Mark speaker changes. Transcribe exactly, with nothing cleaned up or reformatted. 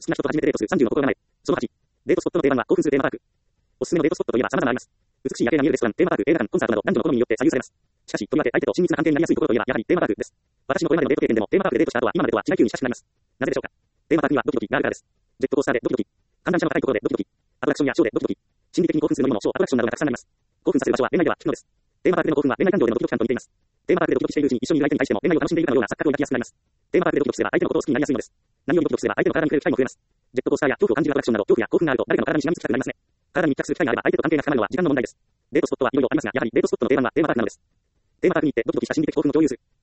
Speaker 1: 好きな人と初めてデートするさんじゅうの心構え。そのはち、デートスポットの定番は興奮するテーマパーク。おすすめのデートスポットといえば様々あります。美しい夜景が見えるレストラン、テーマパーク、映画館、コンサートなど男女の好みによって左右されます。しかし、とりわけ相手と親密な関係になりやすいところといえばやはりテーマパークです。私のこれまでのデート経験でもテーマパークでデートした後は今までとは違い級に親しくなります。なぜでしょうか。テーマパークにはドキドキがあるからです。ジェットコースターでドキドキ、観覧車の高いところでドキドキ、アトラクションやショーでドキドキ、心理的に興奮する乗り物、ショー、アトラクションなどがたくさんあります。興奮させる場所は恋愛では効くのです。テーマパークでの興奮は恋愛感情でのドキドキ感と似ています。テーマパークでドキドキしているうちに一緒にいる相手に対しても恋愛を楽しんでいるかのような錯覚を抱きやすくなります。テーマパークでドキドキすれば相手のことを好きになりやすいのです。何よりドキドキすれば相手の体に触れる機会も増えます。ジェットコースターや恐怖を感じるアトラクションなど恐怖や興奮があると誰かの体にしがみつきたくなりますね。体に密着する機会があれば相手と関係が深まるのは時間の問題です。デートスポットはいろいろありますが、やはりデートスポットの定番はテーマパークなのです。テーマパークに行ってドキドキした心理的興奮を共有する。